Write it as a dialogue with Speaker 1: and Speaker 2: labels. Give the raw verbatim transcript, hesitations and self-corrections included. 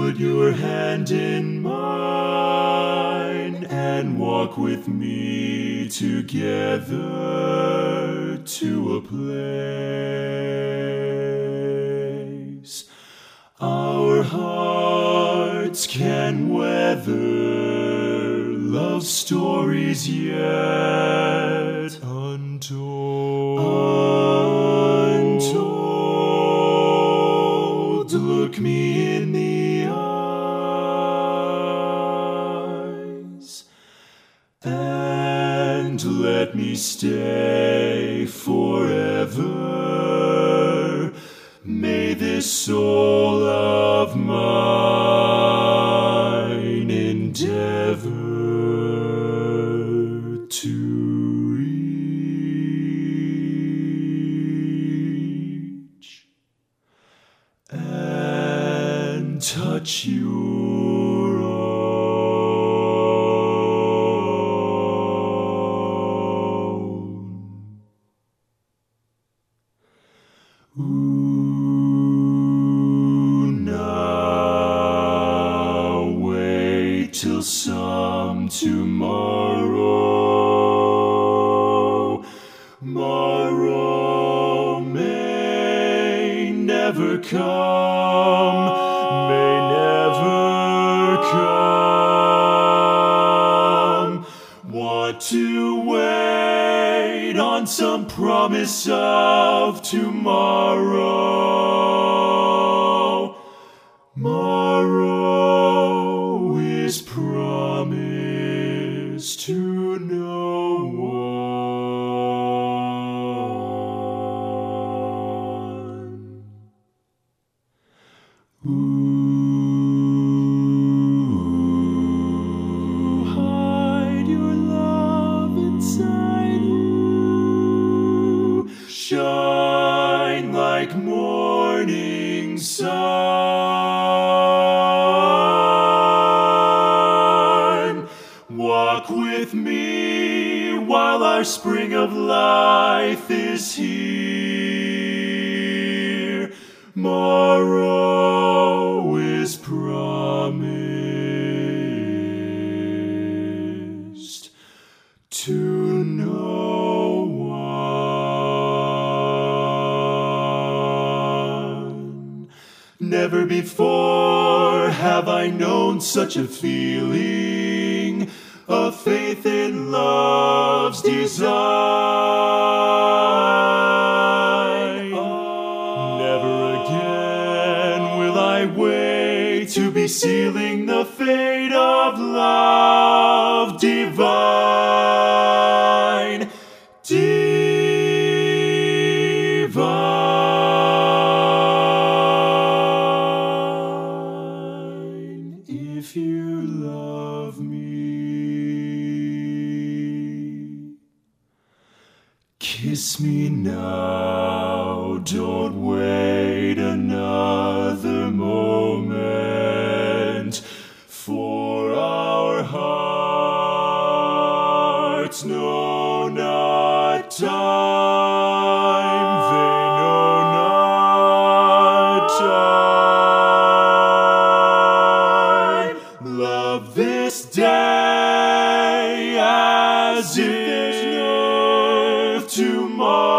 Speaker 1: Put your hand in mine and walk with me together to a place our hearts can weather, love stories yet untold. Untold. Look me in the eyes and let me stay forever. May this soul of mine endeavor to reach and touch your own. Ooh, now wait till some tomorrow. Morrow may never come, may never come. Want to wait on some promise of tomorrow. Morrow is promised to no one. Ooh, hide your love inside you. Shine like morning sun. Walk with me while our spring of life is here. Morrow is promised to no one. Never before have I known such a feeling of faith in love's design. Never again will I wait to be sealing the fate of love divine. Divine. If you love me, kiss me now, don't wait another moment, for our hearts know not time, they know not time. Love this day as if tomorrow.